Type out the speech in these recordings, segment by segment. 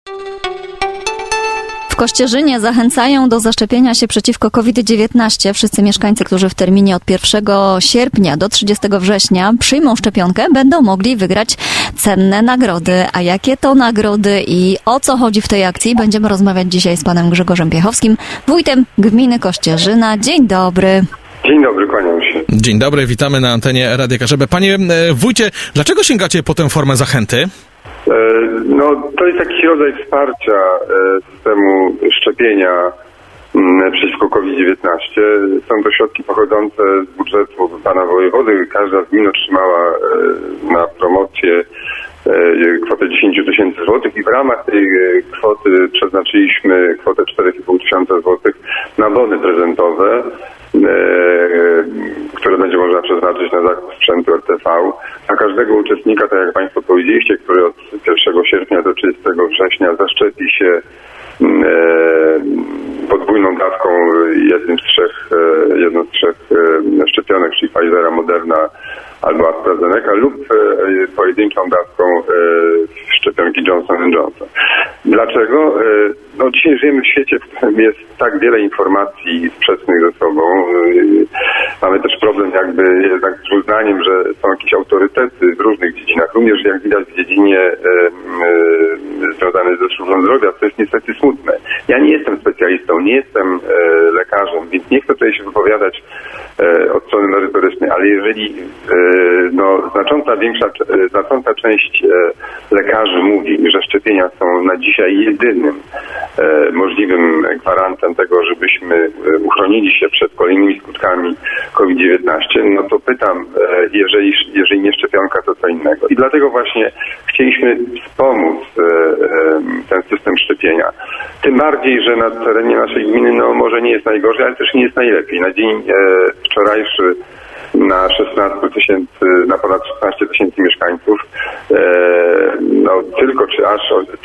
W Kościerzynie zachęcają do zaszczepienia się przeciwko COVID-19. Wszyscy mieszkańcy, którzy w terminie od 1 sierpnia do 30 września przyjmą szczepionkę, będą mogli wygrać cenne nagrody. A jakie to nagrody i o co chodzi w tej akcji, będziemy rozmawiać dzisiaj z panem Grzegorzem Piechowskim, wójtem gminy Kościerzyna. Dzień dobry. Dzień dobry, kłaniam się. Dzień dobry, witamy na antenie Radia Karzeby. Panie wójcie, dlaczego sięgacie po tę formę zachęty? To jest jakiś rodzaj wsparcia systemu szczepienia przeciwko COVID-19. Są to środki pochodzące z budżetu pana wojewody. Każda z gmin otrzymała na promocję kwotę 10 000 złotych i w ramach tej kwoty przeznaczyliśmy kwotę 4,5 tysiąca złotych na bony prezentowe, które będzie można przeznaczyć na zakup sprzętu RTV. A każdego uczestnika, tak jak państwo powiedzieliście, który od 1 sierpnia do 30 września zaszczepi się podwójną dawką jedną z trzech szczepionek, czyli Pfizera, Moderna albo AstraZeneca, lub pojedynczą dawką szczepionki Johnson & Johnson. Dlaczego? Dzisiaj żyjemy w świecie, w którym jest tak wiele informacji sprzecznych ze sobą. Mamy też problem jednak z uznaniem, że są jakieś autorytety w różnych dziedzinach, również jak widać w dziedzinie związanej ze służbą zdrowia, to jest niestety smutne. Ja nie jestem specjalistą, nie jestem lekarzem, więc nie chcę tutaj się wypowiadać od strony merytorycznej, ale jeżeli znacząca część lekarzy mówi, że szczepienia są na dzisiaj jedynym możliwym gwarantem tego, żebyśmy uchronili się przed kolejnymi skutkami COVID-19, no to pytam, jeżeli nie szczepionka, to co innego. I dlatego właśnie chcieliśmy wspomóc ten system szczepienia. Tym bardziej, że na terenie naszej gminy może nie jest najgorzej, ale też nie jest najlepiej. Na dzień wczorajszy na ponad 16 tysięcy mieszkańców, tylko czy aż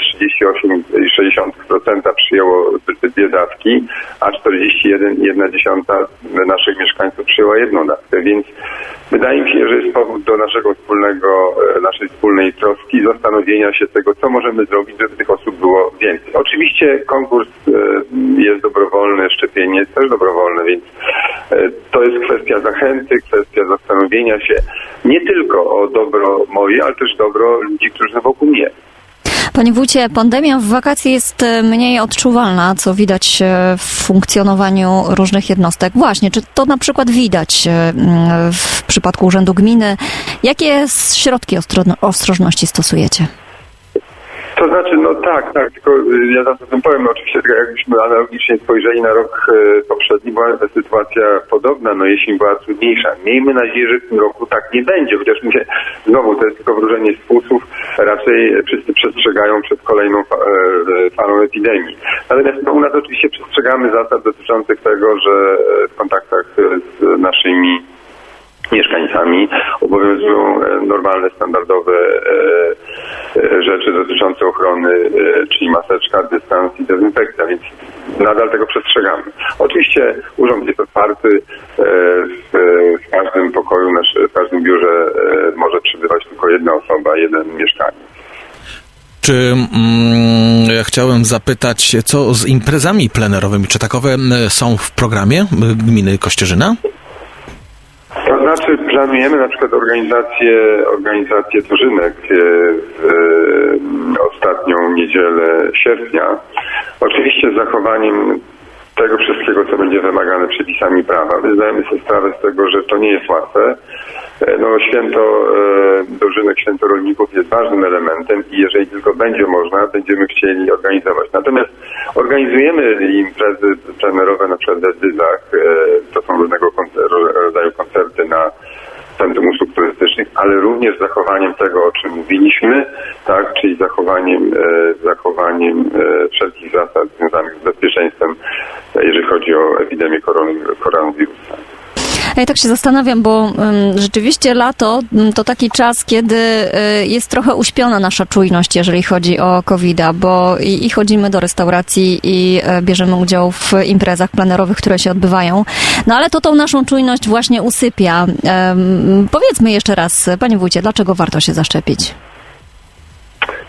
38,6% przyjęło dwie dawki, a 41,1% naszych mieszkańców przyjęła jedną dawkę, więc wydaje mi się, że jest powód do naszej wspólnej troski, zastanowienia się tego, co możemy zrobić, żeby tych osób było więcej. Oczywiście konkurs jest dobrowolny, szczepienie jest też dobrowolne, więc to jest kwestia zachęty, kwestia zastanowienia się nie tylko o dobro moje, ale też dobro ludzi, którzy są wokół mnie. Panie wójcie, pandemia w wakacje jest mniej odczuwalna, co widać w funkcjonowaniu różnych jednostek. Właśnie, czy to na przykład widać w przypadku Urzędu Gminy? Jakie środki ostrożności stosujecie? To znaczy, tak, tylko ja za tym powiem, oczywiście, jakbyśmy analogicznie spojrzeli na rok poprzedni, była sytuacja podobna, jeśli była trudniejsza. Miejmy nadzieję, że w tym roku tak nie będzie, chociaż znowu to jest tylko wróżenie z fusów, raczej wszyscy przestrzegają przed kolejną falą epidemii. Natomiast u nas oczywiście przestrzegamy zasad dotyczących tego, że w kontaktach z naszymi mieszkańcami obowiązują normalne, standardowe rzeczy dotyczące ochrony, czyli maseczka, dystans i dezynfekcja, więc nadal tego przestrzegamy. Oczywiście urząd jest otwarty, w każdym pokoju, w każdym biurze może przebywać tylko jedna osoba, jeden mieszkaniec. Ja chciałem zapytać, co z imprezami plenerowymi? Czy takowe są w programie gminy Kościerzyna? To znaczy planujemy na przykład organizację dożynek w ostatnią niedzielę sierpnia. Oczywiście z zachowaniem tego wszystkiego, co będzie wymagane przepisami prawa. My zdajemy sobie sprawę z tego, że to nie jest łatwe. Święto dożynek, święto rolników jest ważnym elementem i jeżeli tylko będzie można, będziemy chcieli organizować. Natomiast organizujemy imprezy plenerowe na przykład w Dyzach. To są różnego rodzaju koncerty na Centrum Usług Turystycznych, ale również z zachowaniem tego, o czym mówiliśmy, tak, czyli zachowaniem wszelkich zasad związanych z bezpieczeństwem, jeżeli chodzi o epidemię koronawirusa. Ja tak się zastanawiam, bo rzeczywiście lato to taki czas, kiedy jest trochę uśpiona nasza czujność, jeżeli chodzi o COVID-a, bo i chodzimy do restauracji i bierzemy udział w imprezach plenerowych, które się odbywają. Ale to tą naszą czujność właśnie usypia. Powiedzmy jeszcze raz, panie wójcie, dlaczego warto się zaszczepić?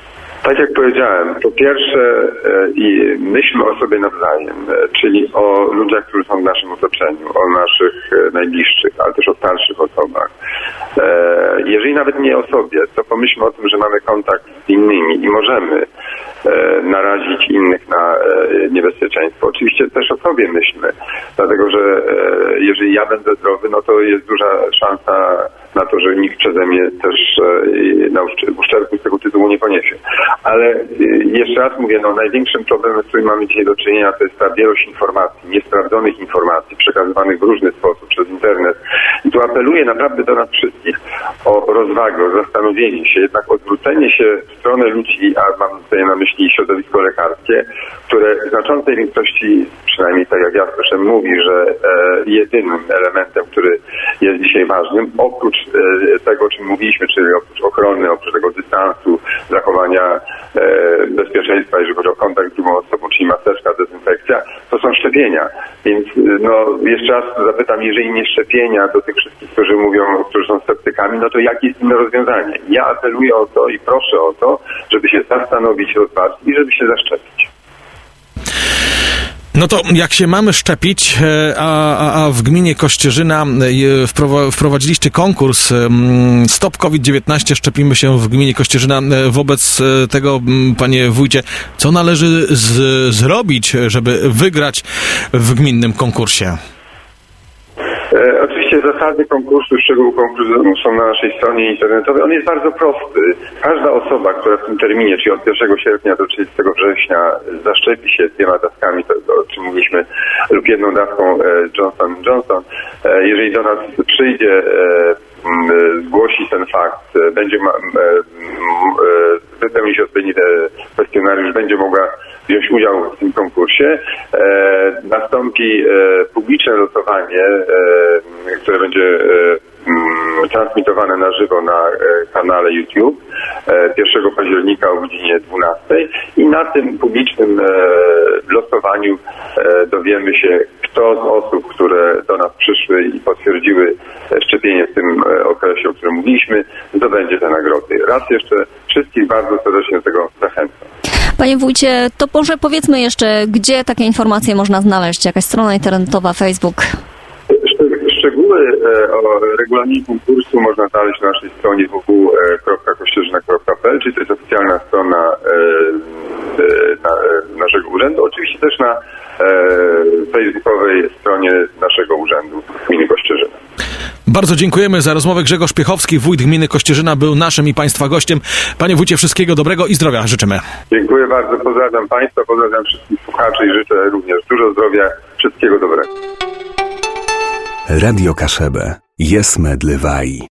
Tak jak powiedziałem, po pierwsze i myślmy o sobie nawzajem, czyli o ludziach, którzy są w naszym otoczeniu, o naszych najbliższych, ale też o starszych osobach. Jeżeli nawet nie o sobie, to pomyślmy o tym, że mamy kontakt z innymi i możemy narazić innych na niebezpieczeństwo. Oczywiście też o sobie myślmy, dlatego że jeżeli ja będę zdrowy, no to jest duża szansa na to, że nikt przeze mnie też na uszczerbku z tego tytułu nie poniesie. Ale jeszcze raz mówię, największym problemem, z którym mamy dzisiaj do czynienia, to jest ta wielość informacji, niesprawdzonych informacji, przekazywanych w różny sposób przez internet. I tu apeluję naprawdę do nas wszystkich o rozwagę, o zastanowienie się, jednak odwrócenie się w stronę ludzi, a mam tutaj na myśli środowisko lekarskie, które w znaczącej większości, przynajmniej tak jak ja słyszę, mówi, że jedynym elementem, który jest dzisiaj ważnym, oprócz tego, o czym mówiliśmy, czyli oprócz ochrony, oprócz tego dystansu, zachowania bezpieczeństwa, jeżeli chodzi o kontakt z drugą osobą, czyli maseczka, dezynfekcja, to są szczepienia. Więc jeszcze raz zapytam, jeżeli nie szczepienia do tych wszystkich, którzy są sceptykami, no to jakie jest inne rozwiązanie? Ja apeluję o to i proszę o to, żeby się zastanowić, rozważyć i żeby się zaszczepić. No to jak się mamy szczepić, a w gminie Kościerzyna wprowadziliście konkurs Stop COVID-19, szczepimy się w gminie Kościerzyna. Wobec tego, panie wójcie, co należy zrobić, żeby wygrać w gminnym konkursie? Oczywiście zasady konkursu, szczegóły konkursu są na naszej stronie internetowej. On jest bardzo prosty. Każda osoba, która w tym terminie, czyli od 1 sierpnia do 30 września zaszczepi się 2 dawkami, to o czym mówiliśmy, lub 1 dawką Johnson & Johnson, jeżeli do nas przyjdzie, zgłosi ten fakt, będzie wypełni się odpowiedni kwestionariusz, będzie mogła wziąć udział w tym konkursie. Nastąpi publiczne losowanie, które będzie transmitowane na żywo na kanale YouTube 1 października o godzinie 12 i na tym publicznym losowaniu dowiemy się, kto z osób, które do nas przyszły i potwierdziły szczepienie w tym okresie, o którym mówiliśmy, zdobędzie te nagrody. Raz jeszcze wszystkich bardzo serdecznie do tego zachęcam. Panie wójcie, to może powiedzmy jeszcze, gdzie takie informacje można znaleźć? Jakaś strona internetowa, Facebook? Szczegóły o regulaminie konkursu można znaleźć na naszej stronie www.kościerzyna.pl, czyli to jest oficjalna strona naszego urzędu. Oczywiście też na facebookowej stronie naszego urzędu gminy Kościerzyna. Bardzo dziękujemy za rozmowę. Grzegorz Piechowski, wójt gminy Kościerzyna, był naszym i państwa gościem. Panie wójcie, wszystkiego dobrego i zdrowia życzymy. Dziękuję bardzo, pozdrawiam państwa, pozdrawiam wszystkich słuchaczy i życzę również dużo zdrowia, wszystkiego dobrego. Radio Kaszebę. Jest medlywaj.